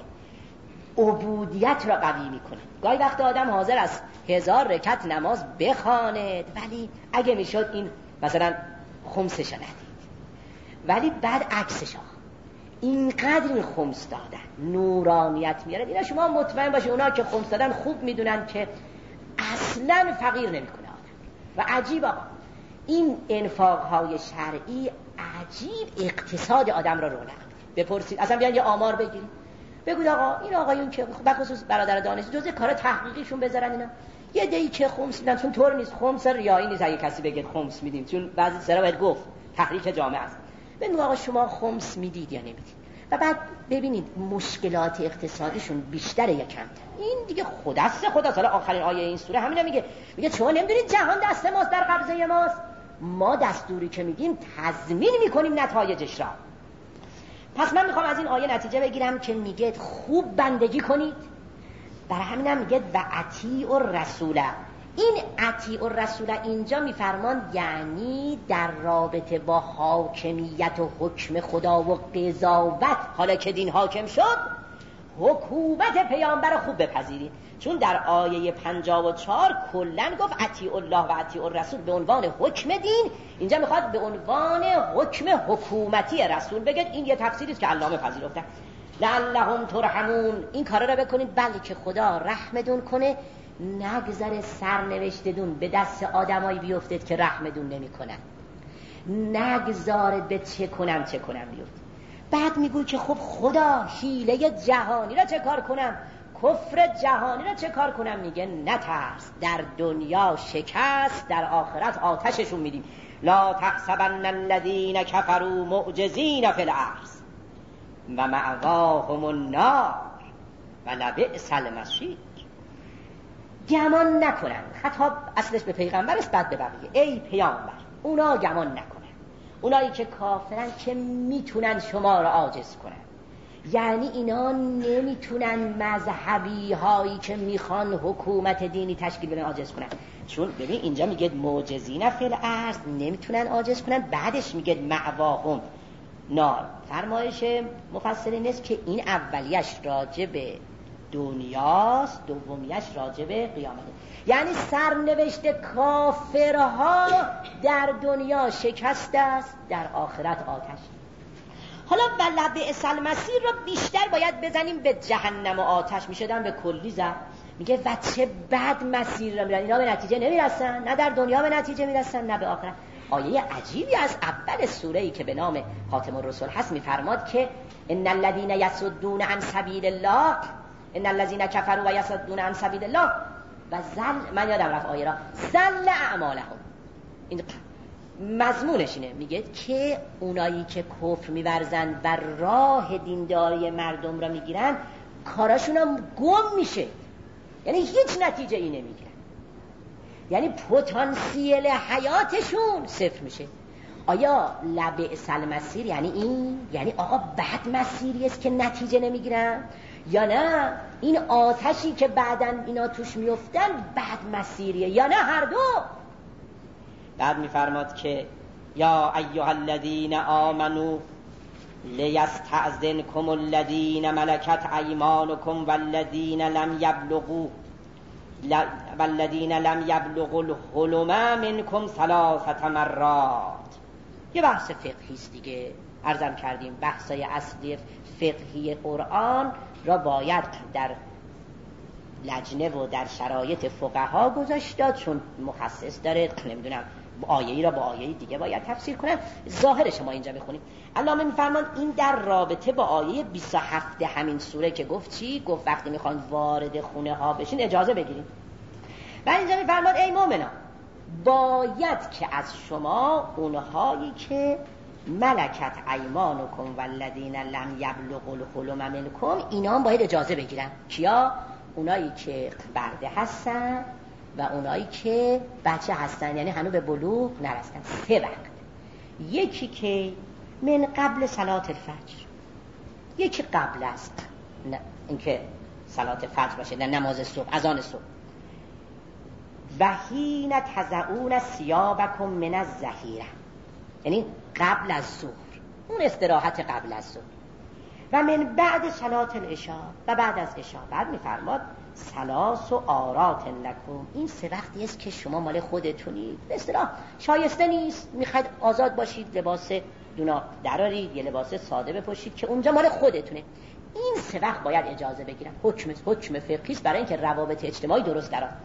عبودیت را قوی میکنه. گاهی وقت آدم حاضر است 1000 رکعت نماز بخواند، ولی اگه میشد این مثلا خمسش ندید، ولی بعد عکسش اینقدر این خمس دادن نورانیت میاره. اینا شما مطمئن باشید اونا که خمس دادن خوب میدونن که اصلا فقیر نمیکنه آدم. و عجیب آقا این انفاقهای شرعی عجیب اقتصاد آدم را رونق. بپرسید اصلا بیان یه آمار بگیرید بگوید آقا این آقایون که بخصوص برادر دانشجو جزء کار تحقیقیشون بذارن اینا یه دی که خمس میدن، چون طور نیست خمس ریایی نیست اگه کسی بگه خمس میدیم، چون بعضی سرا باید گفت تحریک جامعه است. ببینید آقا شما خمس میدید یا نمیدید و بعد ببینید مشکلات اقتصادیشون بیشتره یا کمتر. این دیگه خداست. حالا آخرین آیه این سوره همینه میگه شما نمیدونید جهان دست ماست، در قبضه ماست، ما دستوری که میدیم تضمین میکنیم نتایجش را. پس من میخوام از این آیه نتیجه بگیرم که میگه خوب بندگی کنید، برای همینم میگه و اطیعوا الرسول. این اطیعوا الرسول اینجا میفرمان یعنی در رابطه با حاکمیت و حکم خدا و قضاوت، حالا که دین حاکم شد حکومت پیامبر خوب بپذیرید. چون در آیه 54 کلن گفت اطیعوا الله و اطیعوا الرسول به عنوان حکم دین، اینجا میخواد به عنوان حکم حکومتی رسول بگید. این یه تفسیری است که علامه پذیرفتن. لعلهم ترحمون، این کارا رو بکنید بلکه خدا رحمتون کنه، نگذره سرنوشتتون به دست آدمایی بیفتید که رحمتون نمیکنن، نگذاره به چه کنم بیفتید. بعد میگوی که خب خدا حیله جهانی را چه کار کنم، کفر جهانی را چه کار کنم؟ میگه نترس، در دنیا شکست، در آخرت آتششون میدیم. لا تحسبن الذين كفروا معجزين في الارض و مأواهم النار و لبئس المصیر. گمان نکنن، خطاب اصلش به پیغمبر است، بعد به بقیه. ای پیامبر اونا گمان نکنن، اونایی که کافرن که میتونن شما را عاجز کنن، یعنی اینا نمیتونن مذهبی هایی که میخوان حکومت دینی تشکیل بدن عاجز کنن. چون ببین اینجا میگه معجزین فی الارض، نمیتونن عاجز کنن. بعدش میگه مأواهم نار. فرمایش مفسرین است که این اولیش راجع به دنیاست، دومیش راجع به قیامت. یعنی سرنوشت کافرها در دنیا شکست است، در آخرت آتش. حالا لبئس المصیر رو بیشتر باید بزنیم به جهنم و آتش، میشدن به کلی زد. میگه و چه بد مسیر رو میرن اینا، به نتیجه نمیرسن، نه در دنیا به نتیجه میرسن نه به آخرت. آیه عجیبی از اول سوره‌ای که به نام خاتم الرسل هست میفرماد که ان الذين يصدون عن سبيل الله، ان الذين كفروا و يصدون عن سبيل الله و من یادم رفت آیه را، زل اعمالهم. این مضمونش اینه، میگه که اونایی که کفر میورزن و راه دینداری مردم را میگیرن کاراشون هم گم میشه، یعنی هیچ نتیجه ای نمیگیرن، یعنی پتانسیل حیاتشون صفر میشه. آیا لبئس المصیر یعنی این؟ یعنی آقا بد مسیری است که نتیجه نمیگیرن، یا نه این آتشی که بعدن اینا توش میفتن بد مسیریه، یا نه هر دو؟ بعد میفرماد که یا ایها الذین آمنوا لیستأذنکم الذین ملکت ایمانکم والذین لم یبلغوا الحلم منکم 3 مرات. یه بحث فقهی است دیگه، عرضم کردیم بحثای اصلی فقهی قرآن را باید در لجنه و در شرایط فقها گذاشت، چون مخصص داره، نمیدونم آیه‌ای را با آیه‌ای دیگه باید تفسیر کنن. ظاهرش ما اینجا بخونیم. علامه میفرمان این در رابطه با آیه 27 همین سوره که گفت چی؟ گفت وقتی میخوان وارد خونه ها بشین اجازه بگیرین. و اینجا میفرماد ای مؤمنان باید که از شما اونهایی که ملکت ایمانکم والذین لم یبلغوا الحلم منکم، اینا هم باید اجازه بگیرن. کیا؟ اونایی که برده هستن و اونایی که بچه هستن، یعنی هنوز به بلوغ نرسیدن. 3 وقت. یکی که من قبل صلات الفجر، یکی قبل است اینکه صلات فجر باشه، در نماز صبح، اذان صبح. و حین تضعون ثیابکم من الظهیره، یعنی قبل از ظهر، اون استراحت قبل از ظهر. و من بعد صلات العشاء، و بعد از عشاء. بعد میفرماد 3 آرات لکم، این 3 وقتی است که شما مال خودتونید، به اصطلاح شایسته نیست، میخواید آزاد باشید، لباس دونا درارید، یه لباس ساده بپوشید که اونجا مال خودتونه. این 3 وقت باید اجازه بگیرن. حکم فقهی است برای اینکه روابط اجتماعی درست درآد.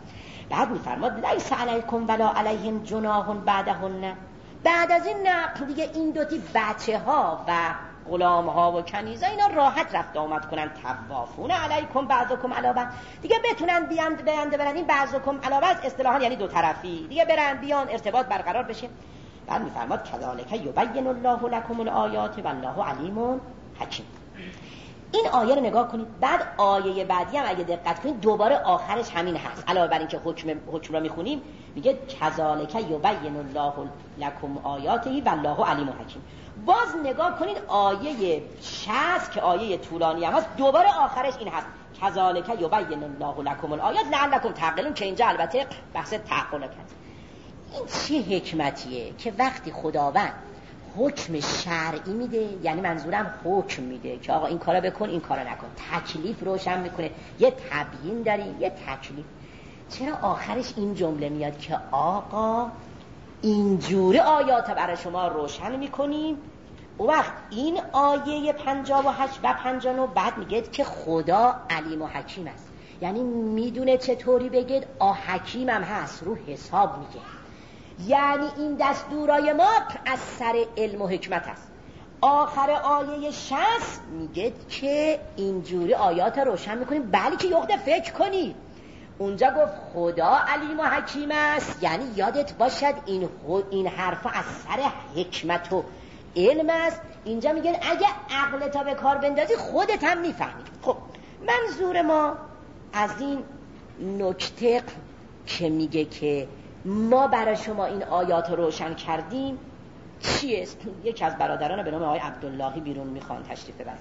بعد میفرماد لیس علیکم ولا علیهم جناح بعدهن. بعد از این نقل دیگه این دوتی بچه ها و غلام ها و کنیزا اینا راحت رفت آمد کنن، طوافون علیکم بعضکم علی بعض، دیگه بتونن برن این بعضکم علی بعض اصطلاحا یعنی دو طرفی، دیگه برن بیان ارتباط برقرار بشه. بعد میفرماد کذالک یبین الله لکم الآیات والله علیم حکیم. این آیه رو نگاه کنید، بعد آیه بعدی هم اگه دقت کنید دوباره آخرش همین هست، علاوه بر اینکه حکم رو میخونیم میگه کذالک یبین الله لکم آیاته والله علیم حکیم. باز نگاه کنید آیه 60 که آیه طولانی هم هست، دوباره آخرش این هست کذالک یبین الله لکم الآیات لعلکم تعقلون، که اینجا البته بحث تعقل کرد. این چه حکمتیه که وقتی خداوند حکم شرعی میده، یعنی منظورم حکم میده که آقا این کارا بکن این کارا نکن، تکلیف روشن میکنه، یه تبیین داری یه تکلیف، چرا آخرش این جمله میاد که آقا اینجوری آیات برای شما روشن میکنیم؟ اون وقت این آیه 58 و 59 بعد میگه که خدا علیم و حکیم است، یعنی میدونه چطوری بگید، حکیم هم هست، رو حساب میگه، یعنی این دستورای ما از سر علم و حکمت است. آخر آیه 60 میگه که اینجوری آیات روشن میکنیم، بلکه یخته فکر کنید، اونجا گفت خدا علیم و حکیم است، یعنی یادت باشد این حرفا از سر حکمت و علم است. اینجا میگن اگه عقلتا به کار بندازی خودت هم میفهمی. خب منظور ما از این نکته که میگه که ما برای شما این آیات رو روشن کردیم چیه؟ یکی از برادران به نام آقای عبداللهی بیرون میخوان تشریف ببرن.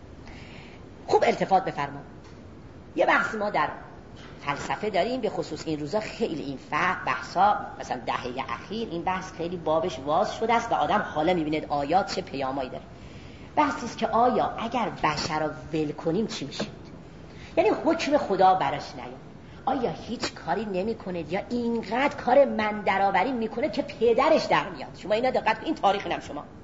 خوب التفات بفرما، یه بحثی ما در فلسفه داریم، به خصوص این روزا خیلی این بحثا مثلا دهه اخیر این بحث خیلی بابش واز شده است و آدم حالا میبیند آیات چه پیامایی داره. بحثی است که آیا اگر بشر رو ول کنیم چی میشه؟ یعنی حکم خدا براش نیاد، آیا هیچ کاری نمیکنه یا اینقدر کار من درآوری میکنه که پدرش در میاد؟ شما اینا دقت کنید، این تاریخ نم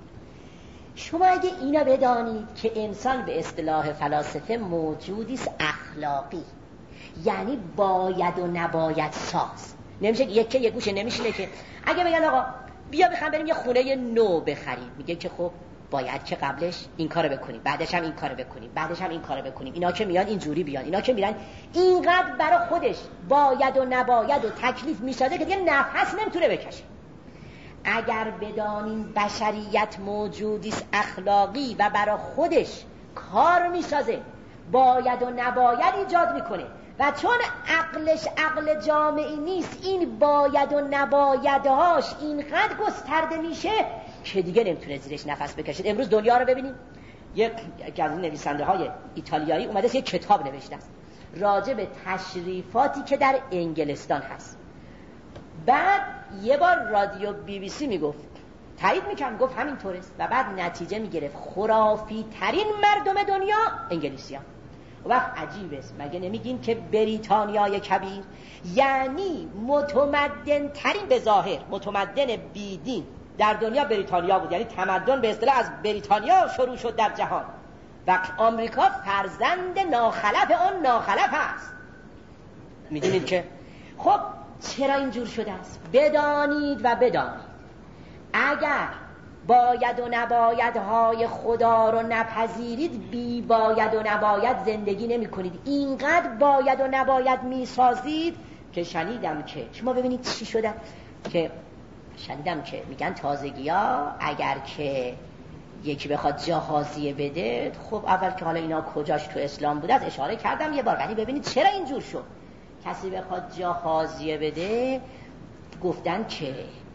شما اگه اینا بدانید که انسان به اصطلاح فلاسفه موجودی است اخلاقی، یعنی باید و نباید ساز، نمیشه یه گوشه نمیشه که اگه بگن آقا بیا بخوام بریم یه خونه نو بخریم، میگه که خب باید که قبلش این کارو بکنیم، بعدش هم این کارو بکنیم، بعدش هم این کارو بکنیم، اینا که میان اینجوری بیان، اینا که میرن، اینقدر برای خودش باید و نباید و تکلیف میسازه که دیگه نفس نمیتونه بکشه. اگر بدانیم بشریت موجودی است اخلاقی و برای خودش کار میسازه، باید و نباید ایجاد میکنه و چون عقلش عقل جامعی نیست، این باید و نبایدهاش اینقدر گسترده میشه که دیگه نمیتونه زیرش نفس بکشید. امروز دنیا رو ببینیم، یکی از نویسنده های ایتالیایی اومده یک کتاب نوشته است راجع به تشریفاتی که در انگلستان هست. بعد یه بار رادیو BBC میگفت، تایید میکنم، گفت همینطوره و بعد نتیجه میگرفت خرافی ترین مردم دنیا انگلیسیان. وقت عجیب است، مگه نمیگیم که بریتانیای کبیر یعنی متمدن ترین، به ظاهر متمدن بیدین در دنیا بریتانیا بود، یعنی تمدن به اصطلاح از بریتانیا شروع شد در جهان و آمریکا فرزند ناخلف آن ناخلف است. میدونید که خب چرا اینجور شده است؟ بدانید و بدانید اگر باید و نبایدهای خدا رو نپذیرید، بی باید و نباید زندگی نمی کنید. اینقدر باید و نباید می سازید که شنیدم که شما ببینید چی شده، که شنیدم که میگن تازگی ها اگر که یکی بخواد جهازیه بده، خب اول که حالا اینا کجاش تو اسلام بود از اشاره کردم یه بار، ولی ببینید چرا اینجور شد. کسی بخواد جهازیه بده، گفتن که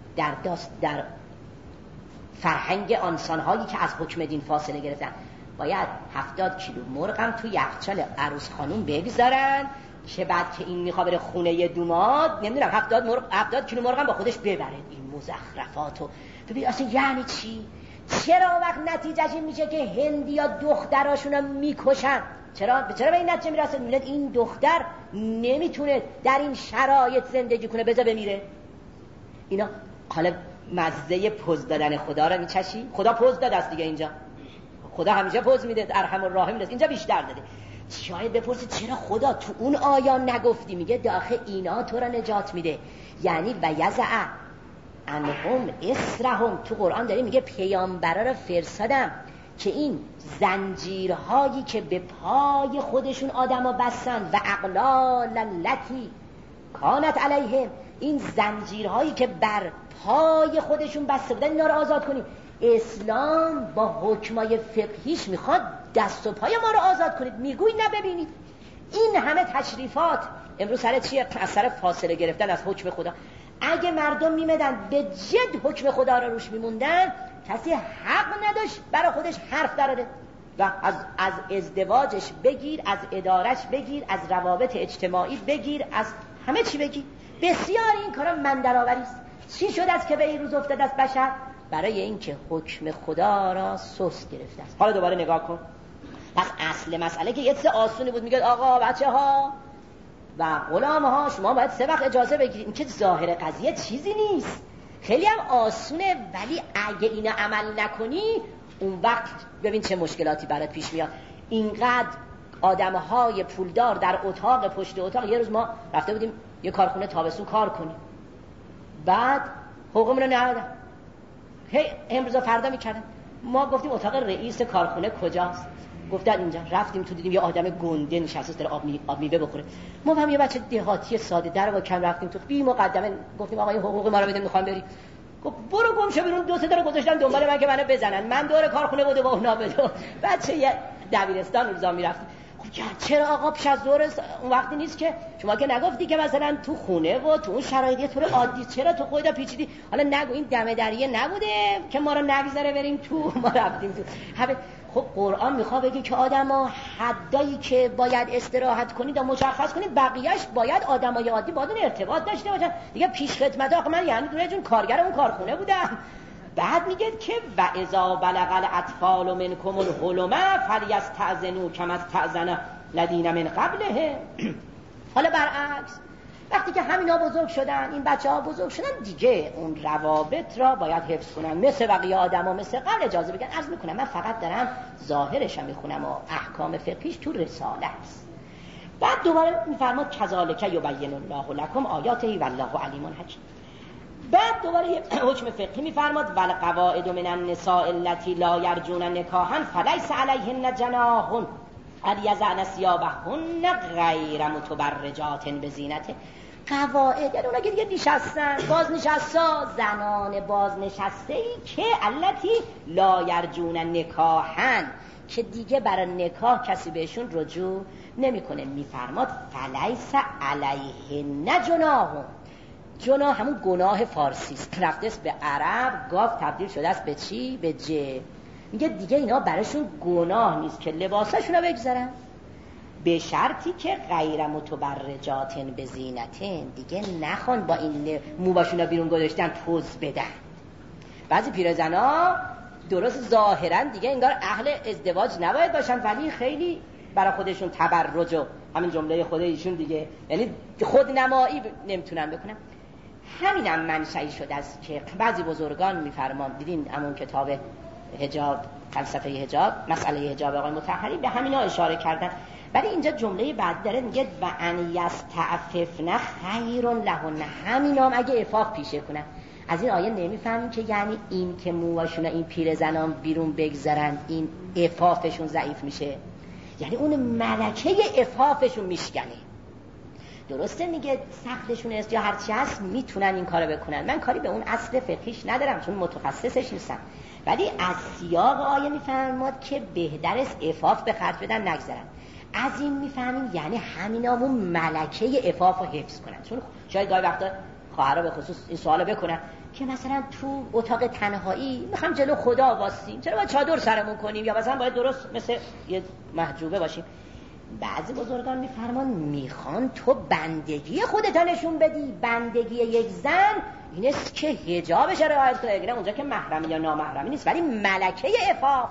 در فرهنگ انسان‌هایی که از حکم دین فاصله گرفتن باید 70 کیلو مرغم تو یخچال عروس خانوم بگذارن که بعد که این میخواد بره خونه دوماد، نمیدونم 70 کیلو مرغم با خودش ببره. این مزخرفاتو ببین اصلا یعنی چی؟ چرا وقت نتیجهش این میشه که هندیا دختراشون میکشن؟ چرا به این نتیجه میرسه؟ میبینید این دختر نمیتونه در این شرایط زندگی کنه، بذار بمیره. اینا حالا مزه پوز دادن خدا رو میچشی؟ خدا پوز داده است دیگه، اینجا خدا همیشه پوز میده، ارحم الراحمین است، اینجا بیشتر داده. شاید بپرسید چرا خدا تو اون آیا نگفتی؟ میگه داخل اینا تو را نجات میده، یعنی و یزع انهم اسرهم. تو قرآن داره میگه پیامبرا را فرستادم که این زنجیرهایی که به پای خودشون آدما بستن و اغلال التی کانت علیهم، این زنجیرهایی که بر پای خودشون بسته بودن اینا رو آزاد کنیم. اسلام با حکمای فقهیش میخواد دست و پای ما رو آزاد کنید. میگوی نه ببینید این همه تشریفات امروز سر چیه؟ از سر فاصله گرفتن از حکم خدا. اگه مردم میمدن به جد حکم خدا رو روش میموندن، کسی حق نداشت برای خودش حرف دراره و از ازدواجش بگیر، از ادارش بگیر، از روابط اجتماعی بگیر، از همه چی بگیر. بسیار این کارا مندرآوری است. چی شد از که به این روز افتاد از بشر؟ برای اینکه حکم خدا را سست گرفته است. حالا دوباره نگاه کن. پس اصل مسئله که یه چیز آسونی بود، میگه آقا بچه‌ها و غلام‌ها شما باید 3 وقت اجازه بگیرید. این که ظاهر قضیه چیزی نیست، خیلی هم آسونه، ولی اگه اینا عمل نکنی اون وقت ببین چه مشکلاتی برات پیش میاد. اینقدر آدم‌های پولدار در اتاق پشت اتاق. یه روز ما رفته بودیم یه کارخونه تابستون کار کنیم، بعد حقوقمون رو ندادن، هی امروز فردا میکردن. ما گفتیم اتاق رئیس کارخونه کجاست؟ گفتن اینجا. رفتیم تو دیدیم یه آدم گنده نشسته داره آب میوه بخوره. ما هم یه بچه دهاتی ساده در با کم رفتیم تو بی مقدمه، گفتیم آقا این حقوق ما رو بده میخوام بری. گفت برو گم شو بیرون. 2-3 تا رو گذاشتن دنبال من که منو بزنن. من دور کارخونه بوده با اونا بده. بچه یه دبیرستان روزا میرفتیم. چرا آقا پیش از ظهر اون وقتی نیست که شما که نگفتی که مثلا تو خونه و تو اون شرایط یه طور عادی، چرا تو خودت پیچیدی؟ حالا نگو این دم دریه نبوده که ما رو نگذره بریم تو، ما رفتیم تو. خب قرآن میخواد بگه که آدما حدایی که باید استراحت کنید و مشخص کنید، بقیه‌اش باید آدمای عادی با اون ارتباط داشته باشن دیگه. پیش خدمت آقا من یعنی دونه جون کارگر اون کارخونه بودم. بعد میگه که و اذا بلغ الاطفال منکم الحلم فلیستأذنوا کما استأذن الذین من قبلهم. حالا برعکس وقتی که همینا بزرگ شدن، این بچه‌ها بزرگ شدن دیگه، اون روابط را باید حفظ کنن مثل بقیه آدما، مثل قبل اجازه بگن. عرض میکنم من فقط دارم ظاهرش رو میخونم و احکام فقهیش تو رساله است. بعد دوباره میفرماد کذالک یبین الله لکم آیاته والله علیم حکیم. بعد دوباره حکم فقهی میفرماد والقواعد من النساء اللتی لا یرجون نکاحا فلیس علیهن جناح ان یضعن ثیابهن غیر متبرجات بزینت. قواعد یعنی اونا که دیگه نشستن، بازنشستا، زنان بازنشسته ای که التی لا یرجون نکاحا، که دیگه برای نکاح کسی بهشون رجوع نمیکنه. میفرماد فلیس علیهن جناح. جناح همون گناه فارسی است، رفته است به عرب، گاف تبدیل شده است به چی؟ به ج. میگه دیگه اینا براشون گناه نیست که لباساشون رو بگذارن، به شرطی که غیر متبرجات بزینتن، دیگه نخوان با این موباشون رو بیرون گذاشتن پوز بدن. بعضی پیرزنا درست ظاهرا دیگه انگار اهل ازدواج نباید باشن، ولی خیلی برای خودشون تبرج و همین جمله خود ایشون دیگه، یعنی خودنمایی نمیتونن بکنن. همینم منشأی شده است که بعضی بزرگان میفرمان، دیدین همون کتاب حجاب، فلسفه حجاب، مسئله حجاب آقای مطهری به همینا اشاره کردن. ولی اینجا جمله بعد داره میگه و ان یستعففن خیر لهن. همینا هم اگه عفاف پیشه کنن. از این آیه نمیفهمیم که یعنی این که موهاشون این پیرزنان بیرون بگذارن این عفافشون ضعیف میشه، یعنی اون ملکه عفافشون میشکنه. درسته میگه سختشون است یا هرچی هست میتونن این کارو بکنن. من کاری به اون اصل فقهیش ندارم چون متخصصش نیستم، ولی از سیاق آیه میفرماد که بهتر است عفاف به خرج بدن نگذارن. از این میفهمیم یعنی همینامون ملکه عفاف رو حفظ کنن. چون شاید گاهی وقتا خواهرها به خصوص این سوالو بکنن که مثلا تو اتاق تنهایی میخوام جلو خدا واسیم، چرا باید چادر سرمون کنیم یا مثلا باید درست مثل یه محجوبه باشیم. بعضی بزرگان میفرمان میخوان تو بندگی خودت نشون بدی. بندگی یک زن این است که حجابش رعایت کنه، اونجا که محرمی یا نامحرمی نیست، ولی ملکه عفاف،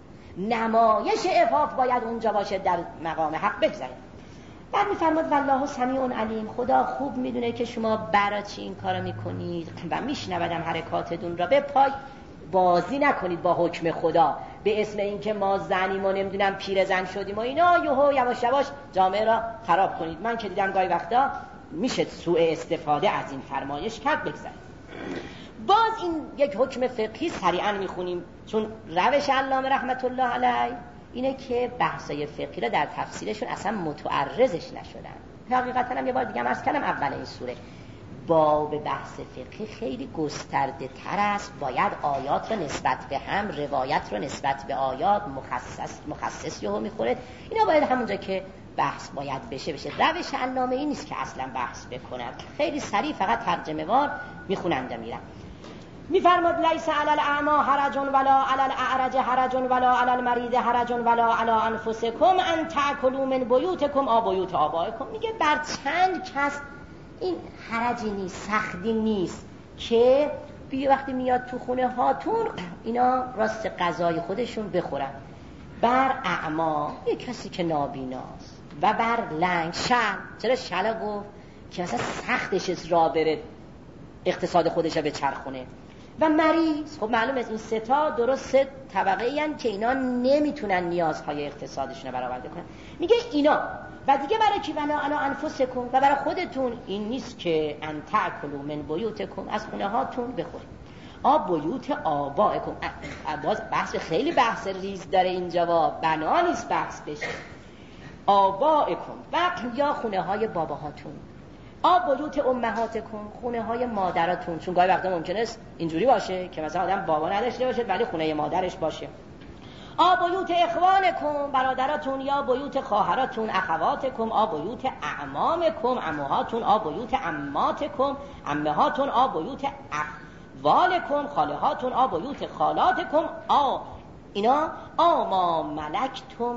نمایش عفاف باید اونجا باشه، در مقام حق بگذارید. بعد میفرماد والله سمیع علیم، خدا خوب میدونه که شما برای چی این کارو میکنید و میشنودم حرکاتتون را. به پای بازی نکنید با حکم خدا به اسم اینکه ما زنیم و نمیدونم پیرزن شدیم و اینا یهو یواش یواش جامعه را خراب کنید. من که دیدم گاهی وقتا میشه سوء استفاده از این فرمایش کرد. بگذارید باز این یک حکم فقهی سریعا میخونیم، چون روش علامه رحمت الله علیه اینه که بحثای فقهی را در تفسیرشون اصلا متعرضش نشدن. حقیقتا هم یه بار دیگه عرض کردم اول این سوره باب بحث فقهی خیلی گسترده تر است. باید آیات رو نسبت به هم، روایت رو نسبت به آیات، مخصص یهو میخوره، اینا باید همونجا که بحث باید بشه. روش علامه این نیست که اصلا بحث بکنن، خیلی سریع فقط ترجمه وار میخوننده میرن. میفرماد لیس علی الاعمی حرج ولا علی الاعرج حرج ولا علی المریض حرج ولا علی انفسکم ان تاکلوا من بیوتکم او بیوت آبائکم. میگه بر چند کس این حرجی نیست، سختی نیست که وقتی میاد تو خونه هاتون اینا راست غذای خودشون بخورن. بر اعما یه کسی که نابیناست و بر لنگ شل. چرا شل گفت؟ که مثلا سختش را بره اقتصاد خودش به چرخونه. و مریض، خب معلومه این سه تا درست سه طبقه این که اینا نمیتونن نیازهای اقتصادشون رو برآورده کنن. میگه اینا و دیگه برای کی؟ ولا علی انفسکم، و برای خودتون این نیست که ان تاکلوا من بیوتکم، از خونه هاتون بخورید. بیوت آبائکم، باز بحث خیلی بحث ریز داره اینجا و بنا نیست بحث بشه. آبائکم و یا خونه های باباهاتون، بیوت امهاتکم، خونه های مادراتون، چون گاهی وقتا ممکنه است اینجوری باشه که مثلا آدم بابا نداشته باشه ولی خونه مادرش باشه. بیوت اخوانکم، برادراتون، یا بیوت خواهراتون، اخواتکم، بیوت اعمامکم، عموهاتون، بیوت عماتکم، عمهاتون، بیوت اخوالکم، خالهاتون، بیوت خالاتکم، اینا ما ملکتم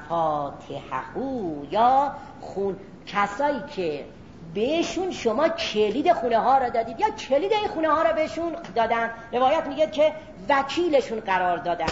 مفاتحه، یا کسایی که بهشون شما کلید خونه ها را دادید یا کلید این خونه ها را بهشون دادن. روایت میگه که وکیلشون قرار دادن.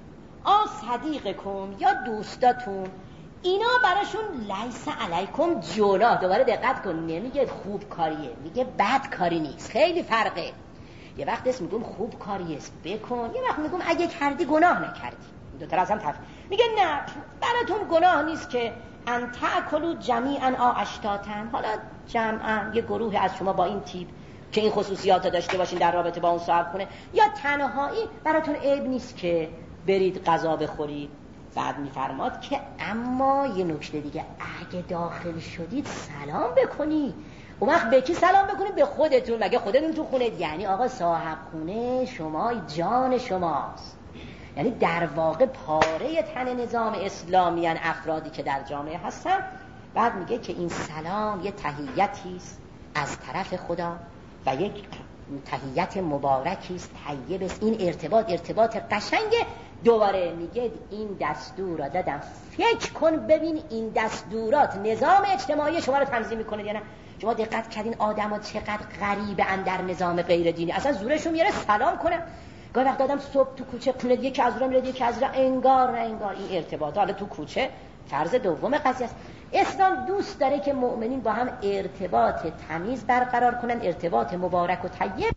صدیقکم، یا دوستاتون، اینا براشون لیس علیکم جناح. دوباره دقت کن، نمیگه خوب کاریه، میگه بد کاری نیست. خیلی فرقه. یه وقت اسم میگم خوب کاریه بکن، یه وقت میگم اگه کردی گناه نکردی. دو تا از هم میگه نه براتون گناه نیست که ان تاکلوا جمیعا اشتاتن، حالا جمعا یه گروه از شما با این تیپ که این خصوصیات داشته باشین در رابطه با اون صاحب خونه، یا تنهایی براتون عیب نیست که برید غذا بخورید. بعد میفرماد که اما یه نکته دیگه، اگه داخل شدید سلام بکنید. اون وقت به کی سلام بکنید؟ به خودتون. مگه خودتون تو خونه؟ یعنی آقا صاحب خونه شما جان شماست، یعنی در واقع پاره تن نظام اسلامی ان افرادی که در جامعه هستن. بعد میگه که این سلام یه تحیتی است از طرف خدا و یک تحیت مبارکی است، طیب است. این ارتباط قشنگه. دوباره میگه این دستور را دادم، فکر کن ببین این دستورات نظام اجتماعی شما رو تنظیم میکنه یا نه. شما دقت کردین آدما چقدر غریبه ان در نظام غیر دینی، اصلا زورشون میاره سلام کنه. گاهی وقت آدم صبح تو کوچه خونه یکی از اونم میاد یکی از اونم، انگار نه انگار این ارتباط حالا تو کوچه فرض دوم قضیه است. اسلام دوست داره که مؤمنین با هم ارتباط تمیز برقرار کنن، ارتباط مبارک و طیب.